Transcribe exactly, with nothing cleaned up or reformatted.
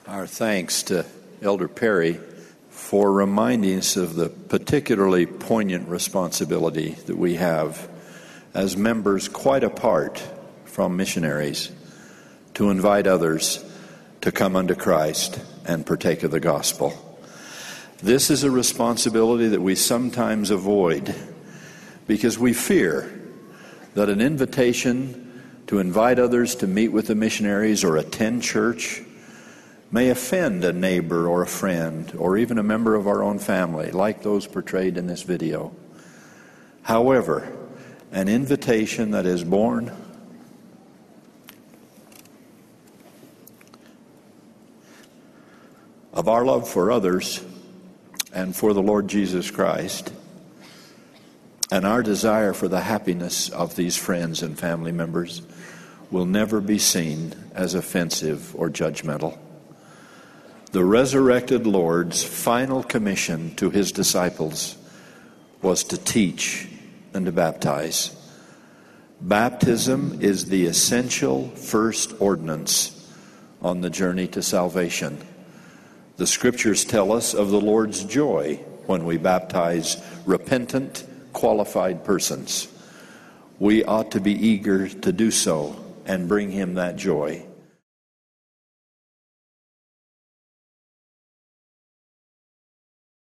Our thanks to Elder Perry for reminding us of the particularly poignant responsibility that we have as members quite apart from missionaries to invite others to come unto Christ and partake of the gospel. This is a responsibility that we sometimes avoid because we fear that an invitation to invite others to meet with the missionaries or attend church may offend a neighbor or a friend or even a member of our own family, like those portrayed in this video. However, an invitation that is born of our love for others and for the Lord Jesus Christ, and our desire for the happiness of these friends and family members, will never be seen as offensive or judgmental. The resurrected Lord's final commission to his disciples was to teach and to baptize. Baptism is the essential first ordinance on the journey to salvation. The scriptures tell us of the Lord's joy when we baptize repentant, qualified persons. We ought to be eager to do so and bring him that joy.